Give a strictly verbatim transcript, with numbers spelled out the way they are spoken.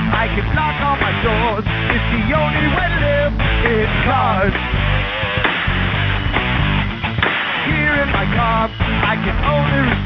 I can lock all my doors. It's the only way to live in cars. Here in my car, I can only